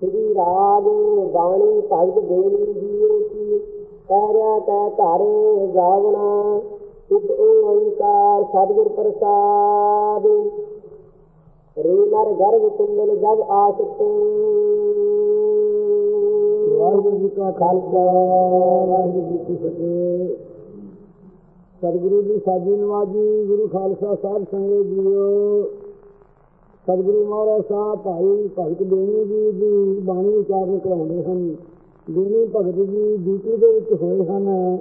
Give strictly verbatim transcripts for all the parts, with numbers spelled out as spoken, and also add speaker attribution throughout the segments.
Speaker 1: श्री राग बाणी भगत देवी जीओ की पैरिया तै घर जावना शुभ ओंकार सतगुर प्रसाद रे नर गर्भ कुंडल जब आशित।
Speaker 2: वाहिगुरू जी का खालसा वाहिगुरू जी की फतेह। सतगुरु जी साजी नवाजी गुरु खालसा साध संगत जीओ। सतगुरु महाराज साहब भाई भगत बेनी जी की बाणी उचारण कराते हैं। बेनी भगत जी ड्यूटी के होए हैं,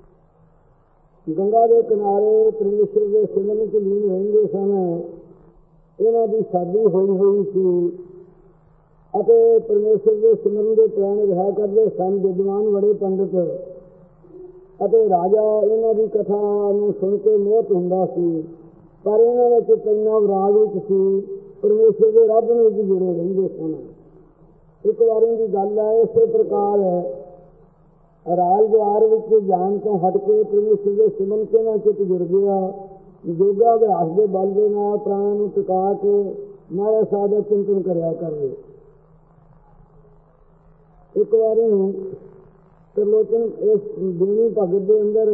Speaker 2: गंगा के किनारे परमेश्वर के सिमरन च लीन रहते सन। इन्हों की शादी हुई हुई सी अते परमेश्वर के सिमरन के प्रैण रहा करते सन। विद्वान बड़े पंडित अते राजा इन्हों की कथा नूं सुन के मोहत हुंदा सी, पर इन्होंने चित्तना विराग विच सी, परमेश्वर के रब में भी जुड़े रहते सन। एक बार की गल है, इस प्रकार राज द्वार जान तो हट के परमेश्वर के सिमरन के नाल चित जुड़ गया। योगा अभ्यास के बल के नाल प्राण नूं टिका के महाराज साहब का चिंतन करया करे। एक बार त्रिलोचन इस बेनी भगत के अंदर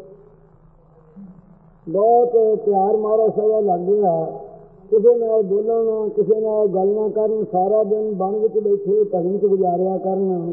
Speaker 2: बहुत प्यार महाराज साहब लग गया। किसी नाल बोलन किसी नाल गल ना करन, सारा दिन बन विच बैठे भजन च गुजारिया करन।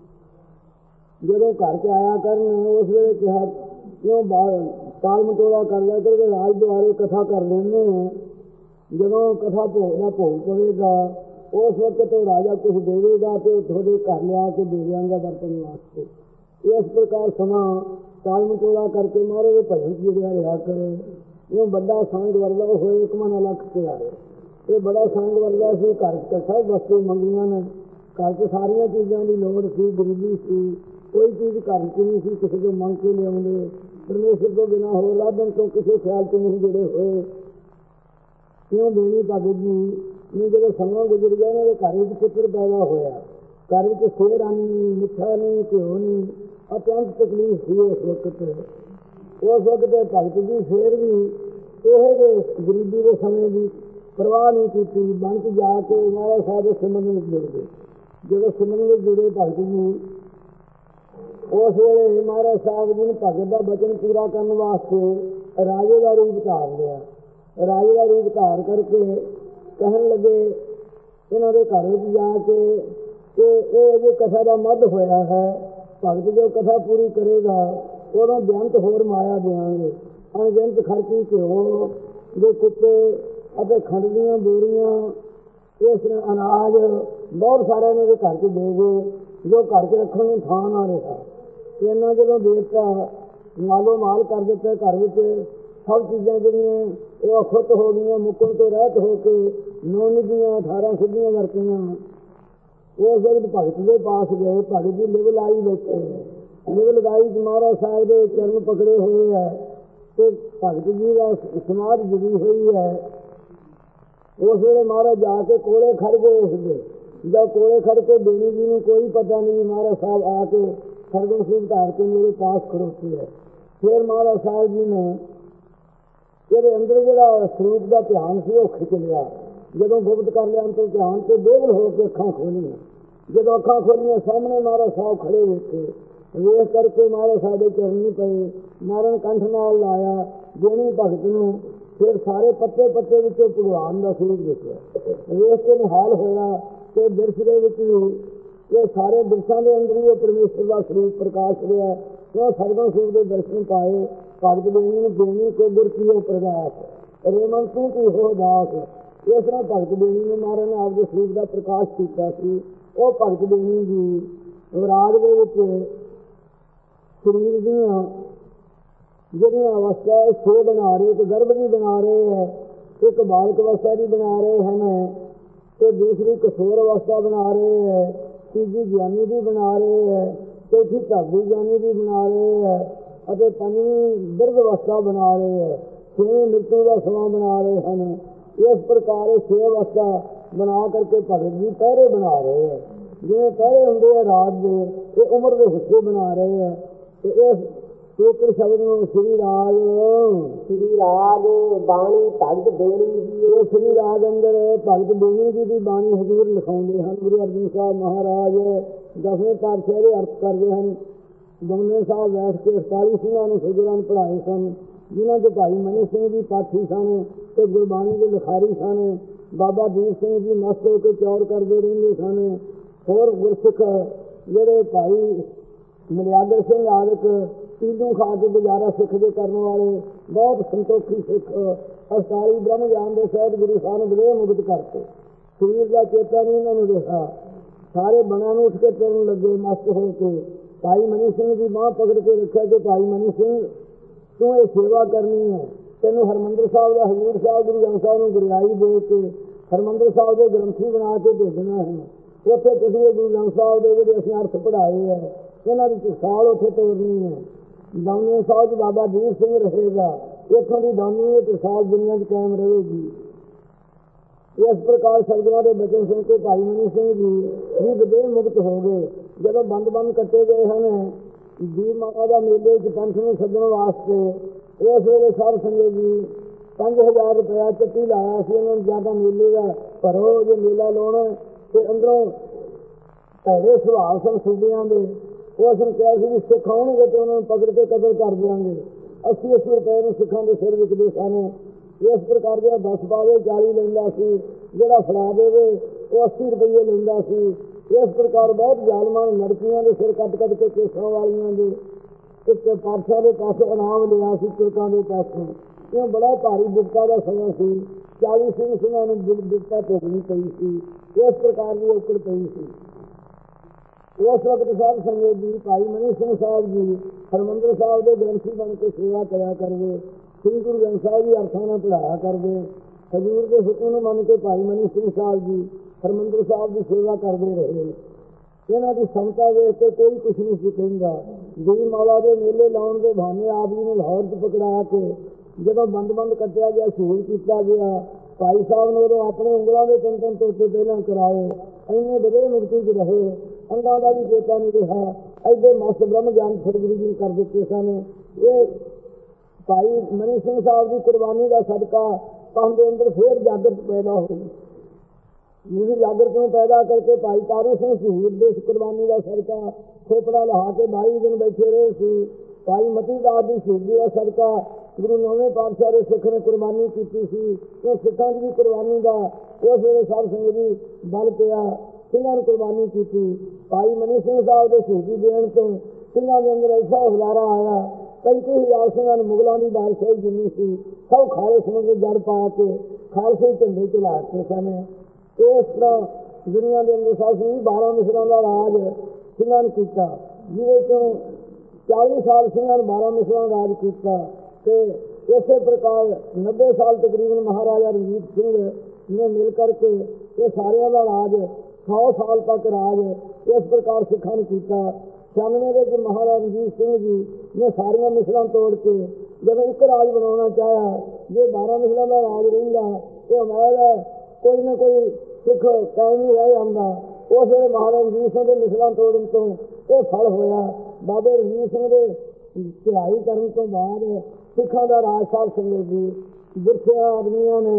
Speaker 2: जदों घर च आया करन उस वेले कहा क्यों टाल मटोला कर लिया करके राज द्वारे कथा कर लेंगे। जदों कथा भोग का भोग पवेगा उस वक्त तो राजा कुछ देवेगा तो थोड़े घर लिया के दे देंगे बर्तन वास्ते। इस प्रकार समा टाल मटोला करके मारे वो भजन च जुड़िया रहा करे। यूँ बड़ा संग वरदा होए एक मन लख के आए। ये बड़ा संग वरदा से घर च सब वस्तु मंगिया ने, घर च सारिया चीज़ों की लोड़ सी, गरीबी सी, कोई चीज़ घर च नहीं सी किसी को मंग के लिया। परमेश्वर को बिना हो लाभन तो किसी ख्याल से नहीं जुड़े हुए। क्यों बेनी भगत जी ने जो समा गुजर गया उन्होंने घर में पुत्र पैदा होया। घर में शेर नहीं, मिठा नहीं, घ्यो नहीं, अत्यंत तकलीफ थी उस वक्त। उस वक्त भगत जी फिर भी यह गरीबी के समय की परवाह नहीं की। बन च जाके महाराज साहब सिमरन में जुड़ गए। जो सिमरन में जुड़े भगत जी उस वे महाराज साहब जी ने भगत का वचन पूरा करने वास्ते राजे का रूप धार लिया। राजे का रूप धार करके कहन लगे इन्हों के घर जाके कि यह जो कथा का मध होया है, भगत जो कथा पूरी करेगा उदों बेअंत होर माया देंगे। अनगिनत खर्ची घ्यो के कुत्ते और खंड दियाँ बोरियां इस अनाज बहुत सारे इन्होंने घर च दे गए, जो घर च रखने में थां ना रहा। इन्ना जो देता मालो माल कर दिता। घर में सब चीज़ां जो अखुत हो गई, मुकन तो रहत होके नौ निधियाँ अठारह सिद्धियाँ वरतियाँ। उस वक्त भगत के पास गए, भगत जी लिव लाई बैठे, लिव लगाई महाराज साहब के चरण पकड़े हुए है तो भगत जी का समाज जुड़ी हुई है। उस वे महाराज जाके कोले खड़ गए। उसके जब कोले खड़ के बेनी जी ने कोई पता नहीं, महाराज साहब आके सरगम सिंह धार के मेरे पास खड़ोते है। फिर महाराज साहब जी ने ये अंदर जो स्वरूप का ध्यान से वह खिंच लिया। जो गुप्त कर लिया अंतर ध्यान से बेगल होकर अखा खोलिया। जब अखा खोलिया सामने महाराज साहब खड़े बैठे। वेख करके महाराज साहब के चरनी पे मारन कंठ नाल लाया बेनी भगत नूं। फिर सारे पत्ते पत्ते विचों भगवान का स्वरूप देखा। वेख के निहाल होया कि बिरछ दे विच भी ये सारे बिरछां के अंदर ही परमेश्वर का स्वरूप प्रकाश रहा। क्यों सरगम सूर के दर्शन पाए। भगत बेनी ने बेनी को गुर की प्रकाश रेमन तू की हो दास। इस तरह भगत बेनी ने महाराज ने आपके स्वरूप का प्रकाश किया। वो भगत बेनी जी राग के शरीर दियाँ जिहड़ियां अवस्था छे बना रहे, एक गर्भ भी बना रहे हैं, एक बालक अवस्था भी बना रहे हैं, तो दूसरी कठोर अवस्था बना रहे हैं, तीजी ज्ञानी भी बना रहे हैं, चौथी ढाबी ज्ञानी भी बना रहे हैं, और पंजवीं गर्भ अवस्था बना रहे हैं, छेवीं मृत्यु का समा बना रहे हैं। इस प्रकार छे अवस्था बना करके भगत जी पहरे बना रहे हैं। जिन्हें पहरे होंगे रात के ये उम्र के हिस्से बना रहे हैं। तो इस ਇੱਕ ਸ਼ਬਦ ਨੂੰ ਸ੍ਰੀ ਰਾਗ
Speaker 1: ਸ੍ਰੀ ਰਾਗ ਬਾਣੀ ਭਗਤ ਬੇਣੀ ਜੀ।
Speaker 2: ਇਹ ਸ੍ਰੀ ਰਾਗ ਅੰਦਰ ਭਗਤ ਬੇਣੀ ਜੀ ਦੀ ਬਾਣੀ ਹਜ਼ੂਰ ਲਿਖਾਉਂਦੇ ਹਨ। ਗੁਰੂ ਅਰਜਨ ਸਾਹਿਬ ਮਹਾਰਾਜ ਦਸਵੇਂ ਪਾਤਸ਼ਾਹ ਦੇ ਅਰਥ ਕਰਦੇ ਹਨ। ਦਮਨੇ ਸਾਹਿਬ ਬੈਠ ਕੇ ਅਠਤਾਲੀ ਸਿੰਘਾਂ ਨੂੰ ਸੁਜਰਾਂ ਪੜ੍ਹਾਏ ਸਨ, ਜਿਨ੍ਹਾਂ 'ਚ ਭਾਈ ਮਨੀ ਸਿੰਘ ਜੀ ਪਾਠੀ ਸਨ ਅਤੇ ਗੁਰਬਾਣੀ ਦੇ ਲਿਖਾਰੀ ਸਨ। ਬਾਬਾ ਦੀਪ ਸਿੰਘ ਜੀ ਮਸਤ ਹੋ ਕੇ ਚੌਰ ਕਰਦੇ ਰਹਿੰਦੇ ਸਨ। ਹੋਰ ਗੁਰਸਿੱਖ ਜਿਹੜੇ ਭਾਈ ਮਲਿਆਦਰ ਸਿੰਘ ਆਦਿਕ ਪੀਲੂ ਖਾ ਕੇ ਗੁਜ਼ਾਰਾ ਸਿੱਖ ਦੇ ਕਰਨ ਵਾਲੇ ਬਹੁਤ ਸੰਤੋਖੀ ਸਿੱਖ ਅਠਤਾਲੀ ਬ੍ਰਹਮ ਗਿਆਨ ਦੇ ਸਹਿਤ ਗੁਰੂ ਸਾਹਿਬ ਨੂੰ ਬੜੇ ਮੁਕਤ ਕਰਤੇ। ਸਰੀਰ ਦਾ ਚੇਤਾ ਨਹੀਂ ਇਹਨਾਂ ਨੂੰ ਰਿਹਾ। ਸਾਰੇ ਬਣਾ ਨੂੰ ਉੱਠ ਕੇ ਤੁਰਨ ਲੱਗੇ ਮਸਤ ਹੋ ਕੇ। ਭਾਈ ਮਨੀ ਸਿੰਘ ਦੀ ਬਾਂਹ ਪਕੜ ਕੇ ਰੱਖਿਆ ਕਿ ਭਾਈ ਮਨੀ ਸਿੰਘ ਤੂੰ ਇਹ ਸੇਵਾ ਕਰਨੀ ਹੈ, ਤੈਨੂੰ ਹਰਿਮੰਦਰ ਸਾਹਿਬ ਦਾ ਹਜ਼ੂਰ ਸਾਹਿਬ ਗੁਰੂ ਗ੍ਰੰਥ ਸਾਹਿਬ ਨੂੰ ਗੁਰਿਆਈ ਦੇ ਕੇ ਹਰਿਮੰਦਰ ਸਾਹਿਬ ਦੇ ਗ੍ਰੰਥੀ ਬਣਾ ਕੇ ਭੇਜਣਾ ਹੈ। ਉੱਥੇ ਤੁਸੀਂ ਗੁਰੂ ਗ੍ਰੰਥ ਸਾਹਿਬ ਦੇ ਜਿਹੜੇ ਅਸੀਂ ਅਰਥ ਪੜ੍ਹਾਏ ਹੈ ਇਹਨਾਂ ਦੀ ਟਕਸਾਲ ਉੱਥੇ ਤੋਰਨੀ ਹੈ। ਦਾਉਨੇ ਸਾਹਿਬ ਬਾਬਾ ਦੀਪ ਸਿੰਘ ਰਹੇਗਾ, ਇੱਥੋਂ ਦੀ ਦਾਉਨੀ ਟਕਸਾਲ ਦੁਨੀਆ 'ਚ ਕਾਇਮ ਰਹੇਗੀ। ਇਸ ਪ੍ਰਕਾਰ ਸਤਿਗੁਰਾਂ ਦੇ ਬਚਨ ਸੁਣ ਕੇ ਭਾਈ ਮਨੀ ਸਿੰਘ ਜੀ ਵੀ ਬਦੇ ਮੁਕਤ ਹੋ ਗਏ। ਜਦੋਂ ਬੰਦ ਬੰਦ ਕੱਟੇ ਗਏ ਹਨ ਵੀਰ ਮਾਤਾ ਦਾ ਮੇਲੇ 'ਚ ਪੰਥ ਨੂੰ ਸੱਜਣ ਵਾਸਤੇ, ਉਸ ਵੇਲੇ ਸਾਧ ਸੰਗਤ ਜੀ ਪੰਜ ਹਜ਼ਾਰ ਰੁਪਇਆ ਚੱਕੀ ਲਾਇਆ ਸੀ ਉਹਨਾਂ ਨੂੰ, ਜ਼ਿਆਦਾ ਮੇਲੇ ਦਾ ਭਰੋ ਜੇ ਮੇਲਾ ਲਾਉਣਾ ਅਤੇ ਅੰਦਰੋਂ ਭੈੜੇ ਸੁਭਾਅ ਸਨ ਸੂਬਿਆਂ ਦੇ। ਉਸ ਨੂੰ ਕਿਹਾ ਸੀ ਵੀ ਸਿੱਖ ਆਉਣਗੇ ਅਤੇ ਉਹਨਾਂ ਨੂੰ ਪਕੜ ਕੇ ਕਤਲ ਕਰ ਦਿਆਂਗੇ। ਅੱਸੀ ਅੱਸੀ ਰੁਪਏ ਨੂੰ ਸਿੱਖਾਂ ਦੇ ਸਿਰ ਵਿਕਦੇ ਸਨ। ਇਸ ਪ੍ਰਕਾਰ ਜਿਹੜਾ ਦਸ ਪਾਵੇ ਚਾਲੀ ਲੈਂਦਾ ਸੀ, ਜਿਹੜਾ ਫੜਾ ਦੇਵੇ ਉਹ ਅੱਸੀ ਰੁਪਈਏ ਲੈਂਦਾ ਸੀ। ਇਸ ਪ੍ਰਕਾਰ ਬਹੁਤ ਜ਼ਾਲਮਾਂ ਲੜਕੀਆਂ ਦੇ ਸਿਰ ਕੱਟ ਕੱਟ ਕੇ ਕੇਸਾਂ ਵਾਲੀਆਂ ਦੇ ਇੱਕ ਪਾਤਸ਼ਾਹ ਦੇ ਪਾਸੋਂ ਇਨਾਮ ਲਿਆ ਸੀ, ਤੁਰਕਾਂ ਦੇ ਪਾਸੋਂ। ਇਹ ਬੜਾ ਭਾਰੀ ਬਿਪਤਾ ਦਾ ਸਮਾਂ ਸੀ। ਚਾਲੀ ਸਿੰਘ ਸਿੰਘਾਂ ਨੂੰ ਬਿਪਤਾ ਭੋਗਣੀ ਪਈ ਸੀ। ਇਸ ਪ੍ਰਕਾਰ ਦੀ ਔਕੜ ਪਈ ਸੀ। ਉਸ ਵਕਤ ਸਾਧ ਸੰਗਤ ਜੀ ਭਾਈ ਮਨੀ ਸਿੰਘ ਸਾਹਿਬ ਜੀ ਹਰਿਮੰਦਰ ਸਾਹਿਬ ਦੇ ਗ੍ਰੰਥੀ ਬਣ ਕੇ ਸੇਵਾ ਕਰਿਆ ਕਰਦੇ। ਸ੍ਰੀ ਗੁਰੂ ਗ੍ਰੰਥ ਸਾਹਿਬ ਜੀ ਅਰਥਾਂ ਨਾਲ ਪੜ੍ਹਾਇਆ ਕਰਦੇ। ਹਜ਼ੂਰ ਦੇ ਹੁਕਮ ਨੂੰ ਮੰਨ ਕੇ ਭਾਈ ਮਨੀ ਸਿੰਘ ਸਾਹਿਬ ਜੀ ਹਰਿਮੰਦਰ ਸਾਹਿਬ ਦੀ ਸੇਵਾ ਕਰਦੇ ਰਹੇ। ਇਹਨਾਂ ਦੀ ਸਮਤਾ ਵੇਖ ਕੇ ਕੋਈ ਕੁਛ ਨਹੀਂ ਸੀ ਕਹਿੰਦਾ। ਗੁਰੂ ਮਾਲਾ ਦੇ ਮੇਲੇ ਲਾਉਣ ਦੇ ਬਹਾਨੇ ਆਪ ਜੀ ਨੂੰ ਲਾਹੌਰ 'ਚ ਪਕੜਾ ਕੇ ਜਦੋਂ ਬੰਦ ਬੰਦ ਕੱਟਿਆ ਗਿਆ, ਸ਼ਹੀਦ ਕੀਤਾ ਗਿਆ, ਭਾਈ ਸਾਹਿਬ ਨੇ ਉਦੋਂ ਆਪਣੇ ਉਂਗਲਾਂ ਦੇ ਤਿੰਨ ਤਿੰਨ ਟੋਟੇ ਪਹਿਲਾਂ ਕਰਾਏ। ਇੰਨੇ ਬੜੇ ਮੁਕਤੀ 'ਚ ਰਹੇ, ਅੰਗਾਂ ਦਾ ਵੀ ਚੇਤਾ ਨਹੀਂ ਰਿਹਾ। ਐਡੇ ਮਸਤ ਬ੍ਰਹਮ ਗਿਆਨ ਸਤਿਗੁਰੂ ਜੀ ਕਰ ਦਿੱਤੇ ਸਨ। ਇਹ ਭਾਈ ਮਨੀ ਸਿੰਘ ਸਾਹਿਬ ਦੀ ਕੁਰਬਾਨੀ ਦਾ ਸਦਕਾ ਪੰਥ ਦੇ ਅੰਦਰ ਫੇਰ ਜਾਗਰਤ ਪੈਦਾ ਹੋਈ। ਮੇਰੀ ਜਾਗਰਤ ਨੂੰ ਪੈਦਾ ਕਰਕੇ ਭਾਈ ਤਾਰੂ ਸਿੰਘ ਸ਼ਹੀਦ ਦੇ ਕੁਰਬਾਨੀ ਦਾ ਸਦਕਾ ਖੋਪੜਾ ਲਹਾ ਕੇ ਬਾਈ ਦਿਨ ਬੈਠੇ ਰਹੇ ਸੀ। ਭਾਈ ਮਤੀ ਦਾਸ ਦੀ ਸ਼ਹੀਦੀ ਦਾ ਸਦਕਾ ਗੁਰੂ ਨੌਵੇਂ ਪਾਤਸ਼ਾਹ ਦੇ ਸਿੱਖ ਨੇ ਕੁਰਬਾਨੀ ਕੀਤੀ ਸੀ। ਉਹ ਸਿੱਖਾਂ ਦੀ ਕੁਰਬਾਨੀ ਦਾ ਉਸ ਵੇਲੇ ਸਾਧ ਸੰਗਤ ਜੀ ਬਲ ਪਿਆ, ਸਿੰਘਾਂ ਨੂੰ ਕੁਰਬਾਨੀ ਕੀਤੀ। ਭਾਈ ਮਨੀ ਸਿੰਘ ਸਾਹਿਬ ਦੇ ਸ਼ਹੀਦੀ ਦੇਣ ਤੋਂ ਸਿੰਘਾਂ ਦੇ ਅੰਦਰ ਐਸਾ ਹੁਲਾਰਾ ਆਇਆ। ਪੈਂਤੀ ਹਜ਼ਾਰ ਸਿੰਘਾਂ ਨੂੰ ਮੁਗਲਾਂ ਦੀ ਬਾਦਸ਼ਾਹੀ ਜਿੰਨੀ ਸੀ ਸਭ ਖਾਲੇ ਸਮੁੰਦਰ ਜੜ ਪਾ ਕੇ ਖਾਲਸੇ ਝੰਡੇ ਚਲਾ ਕੇ ਸਨ। ਇਸ ਤਰ੍ਹਾਂ ਦੁਨੀਆ ਦੇ ਅੰਦਰ ਸਾਧ ਸੰਗਤ ਜੀ ਬਾਰਾਂ ਮਿਸਰਾਂ ਦਾ ਰਾਜ ਸਿੰਘਾਂ ਨੇ ਕੀਤਾ, ਜਿਹਦੇ 'ਚੋਂ ਚਾਲੀ ਸਾਲ ਸਿੰਘਾਂ ਨੇ ਬਾਰਾਂ ਮਿਸਰਾਂ ਰਾਜ ਕੀਤਾ। ਅਤੇ ਇਸੇ ਪ੍ਰਕਾਰ ਨੱਬੇ ਸਾਲ ਤਕਰੀਬਨ ਮਹਾਰਾਜਾ ਰਣਜੀਤ ਸਿੰਘ ਨੇ ਮਿਲ ਕਰਕੇ ਇਹ ਸਾਰਿਆਂ ਦਾ ਰਾਜ ਸੌ ਸਾਲ ਤੱਕ ਰਾਜ ਇਸ ਪ੍ਰਕਾਰ ਸਿੱਖਾਂ ਨੇ ਕੀਤਾ। ਛਿਆਨਵੇਂ ਦੇ ਵਿੱਚ ਮਹਾਰਾਜਾ ਰਣਜੀਤ ਸਿੰਘ ਜੀ ਨੇ ਸਾਰੀਆਂ ਮਿਸਲਾਂ ਤੋੜ ਕੇ ਜਦੋਂ ਇੱਕ ਰਾਜ ਬਣਾਉਣਾ ਚਾਹਿਆ, ਜੇ ਬਾਰਾਂ ਮਿਸਲਾਂ ਦਾ ਰਾਜ ਰਹਿੰਦਾ ਇਹ ਉਮੀਦ ਹੈ ਕੋਈ ਨਾ ਕੋਈ ਸਿੱਖ ਕਾਇਮ ਹੀ ਰਹਿ ਜਾਂਦਾ। ਉਸ ਵੇਲੇ ਮਹਾਰਾਜਾ ਰਣਜੀਤ ਸਿੰਘ ਦੇ ਮਿਸਲਾਂ ਤੋੜਨ ਤੋਂ ਇਹ ਫਲ ਹੋਇਆ। ਬਾਬੇ ਰਣਜੀਤ ਸਿੰਘ ਦੇ ਚੜ੍ਹਾਈ ਕਰਨ ਤੋਂ ਬਾਅਦ ਸਿੱਖਾਂ ਦਾ ਰਾਜ ਸਾਧ ਸੰਗਤ ਜੀ ਬਿਰਥਿਆ ਆਦਮੀਆਂ ਨੇ